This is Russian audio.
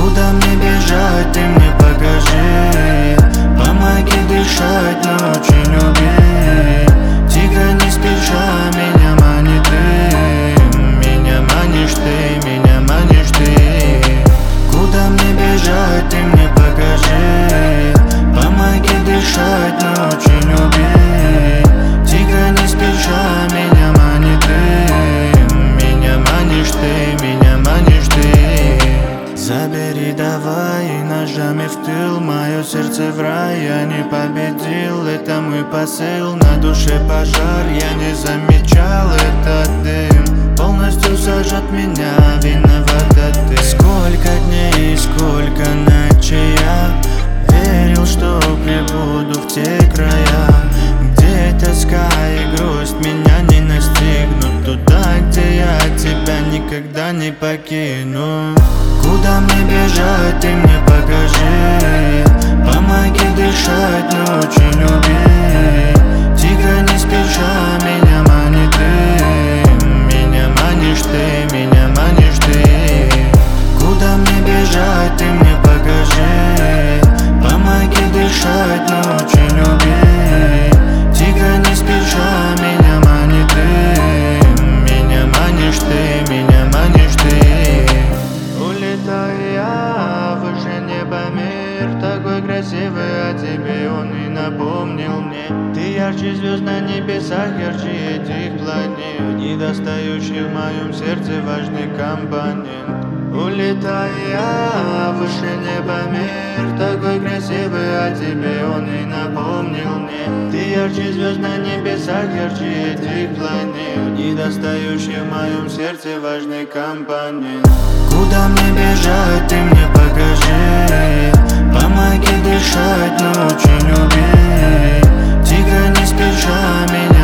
Куда мне бежать, ты мне покажи. Помоги дышать, ночи люби. Тихо, не спеша, меня манит ты. Меня манишь ты, меня манишь ты. Куда мне бежать, ты мне покажи. Помоги дышать, ночи люби. Тихо, не спеша, меня манит ты. Меня манишь ты, меня манишь ты. Забери давай и ножами в тыл. Мое сердце в рай, я не победил. Это мой посыл, на душе пожар. Я не замечал этот дым. Полностью сожжет меня, виновата ты. Сколько дней, сколько ночей я верил, что прибуду в те края, где тоска и грусть меня не настигнут. Туда, где я тебя никогда не покину. Куда мне бежать, ты мне покажи. Помоги дышать, ночи люби. Тихо, не спеша, меня манит ты. Меня манишь ты, меня манишь ты. Куда мне бежать, ты мне покажи. Помоги дышать, ночи люби. Тихо, не спеша, меня манит ты. Меня манишь ты, меня манишь ты. Улетаю я выше неба, мир такой красивый, о тебе он и напомнил мне. Ты ярче звезд на небесах, ярче этих планет, недостающий в моем сердце важный компонент. Улетаю я выше неба, мир такой красивый, о тебе он и напомнил мне. Ты ярче звезд на небесах, ярче этих планет, недостающий в моем сердце важный компонент. Куда мне бежать, ты мне покажи. Помоги дышать, ночи люби. Тихо, не спеша, меня